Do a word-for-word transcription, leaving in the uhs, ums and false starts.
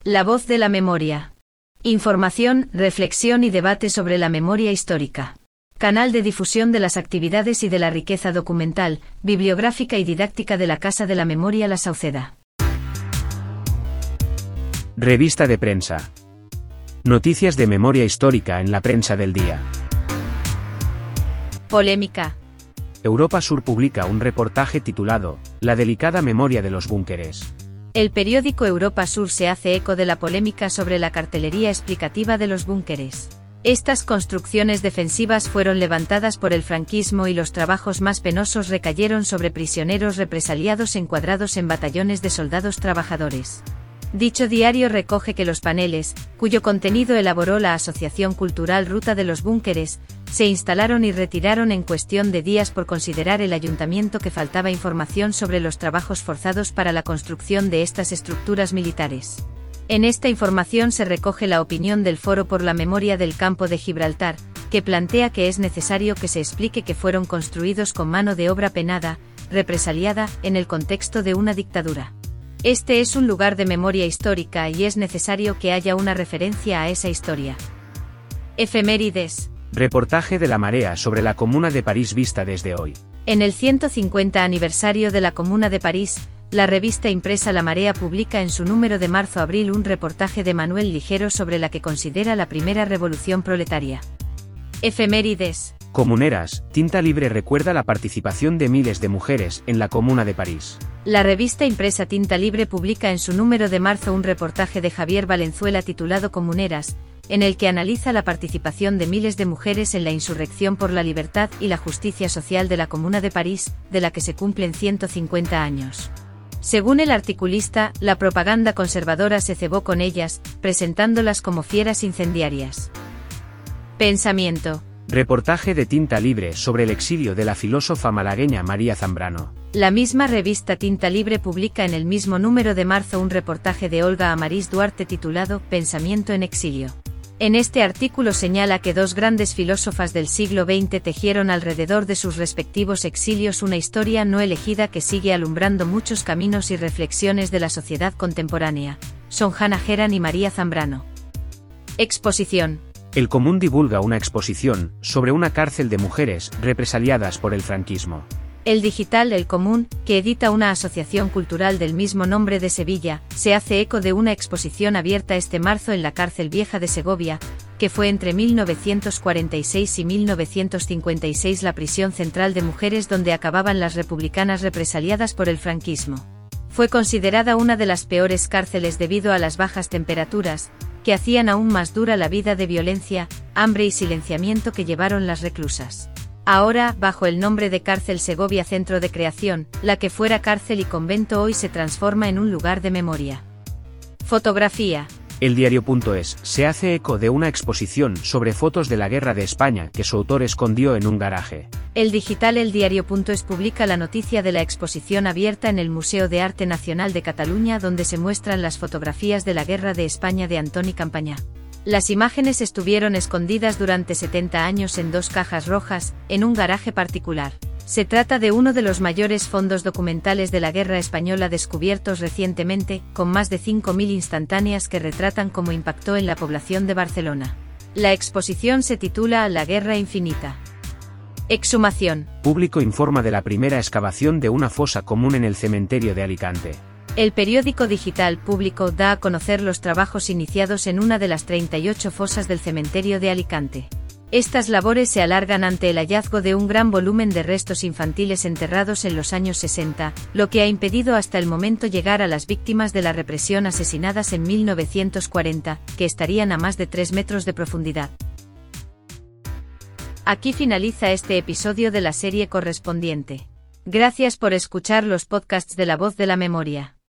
La voz de la memoria. Información, reflexión y debate sobre la memoria histórica. Canal de difusión de las actividades y de la riqueza documental, bibliográfica y didáctica de la Casa de la Memoria La Sauceda. Revista de prensa. Noticias de memoria histórica en la prensa del día. Polémica. Europa Sur publica un reportaje titulado La delicada memoria de los búnkeres. El periódico Europa Sur se hace eco de la polémica sobre la cartelería explicativa de los búnkeres. Estas construcciones defensivas fueron levantadas por el franquismo y los trabajos más penosos recayeron sobre prisioneros represaliados encuadrados en batallones de soldados trabajadores. Dicho diario recoge que los paneles, cuyo contenido elaboró la Asociación Cultural Ruta de los Búnkeres, se instalaron y retiraron en cuestión de días por considerar el ayuntamiento que faltaba información sobre los trabajos forzados para la construcción de estas estructuras militares. En esta información se recoge la opinión del Foro por la Memoria del Campo de Gibraltar, que plantea que es necesario que se explique que fueron construidos con mano de obra penada, represaliada, en el contexto de una dictadura. Este es un lugar de memoria histórica y es necesario que haya una referencia a esa historia. Efemérides. Reportaje de La Marea sobre la Comuna de París vista desde hoy. En el ciento cincuenta aniversario de la Comuna de París, la revista impresa La Marea publica en su número de marzo-abril un reportaje de Manuel Ligero sobre la que considera la primera revolución proletaria. Efemérides. Comuneras, Tinta Libre recuerda la participación de miles de mujeres en la Comuna de París. La revista impresa Tinta Libre publica en su número de marzo un reportaje de Javier Valenzuela titulado Comuneras, en el que analiza la participación de miles de mujeres en la insurrección por la libertad y la justicia social de la Comuna de París, de la que se cumplen ciento cincuenta años. Según el articulista, la propaganda conservadora se cebó con ellas, presentándolas como fieras incendiarias. Pensamiento. Reportaje de Tinta Libre sobre el exilio de la filósofa malagueña María Zambrano. La misma revista Tinta Libre publica en el mismo número de marzo un reportaje de Olga Amarís Duarte titulado Pensamiento en exilio. En este artículo señala que dos grandes filósofas del siglo veinte tejieron alrededor de sus respectivos exilios una historia no elegida que sigue alumbrando muchos caminos y reflexiones de la sociedad contemporánea. Son Hannah Geran y María Zambrano. Exposición. El Común divulga una exposición sobre una cárcel de mujeres represaliadas por el franquismo. El digital El Común, que edita una asociación cultural del mismo nombre de Sevilla, se hace eco de una exposición abierta este marzo en la Cárcel Vieja de Segovia, que fue entre mil novecientos cuarenta y seis y mil novecientos cincuenta y seis la prisión central de mujeres donde acababan las republicanas represaliadas por el franquismo. Fue considerada una de las peores cárceles debido a las bajas temperaturas, que hacían aún más dura la vida de violencia, hambre y silenciamiento que llevaron las reclusas. Ahora, bajo el nombre de Cárcel Segovia Centro de Creación, la que fuera cárcel y convento hoy se transforma en un lugar de memoria. Fotografía. El diario.es se hace eco de una exposición sobre fotos de la Guerra de España que su autor escondió en un garaje. El digital El Diario.es publica la noticia de la exposición abierta en el Museo de Arte Nacional de Cataluña donde se muestran las fotografías de la Guerra de España de Antoni Campañá. Las imágenes estuvieron escondidas durante setenta años en dos cajas rojas, en un garaje particular. Se trata de uno de los mayores fondos documentales de la guerra española descubiertos recientemente, con más de cinco mil instantáneas que retratan cómo impactó en la población de Barcelona. La exposición se titula La Guerra Infinita. Exhumación. Público informa de la primera excavación de una fosa común en el cementerio de Alicante. El periódico digital Público da a conocer los trabajos iniciados en una de las treinta y ocho fosas del cementerio de Alicante. Estas labores se alargan ante el hallazgo de un gran volumen de restos infantiles enterrados en los años sesenta, lo que ha impedido hasta el momento llegar a las víctimas de la represión asesinadas en mil novecientos cuarenta, que estarían a más de tres metros de profundidad. Aquí finaliza este episodio de la serie correspondiente. Gracias por escuchar los podcasts de La Voz de la Memoria.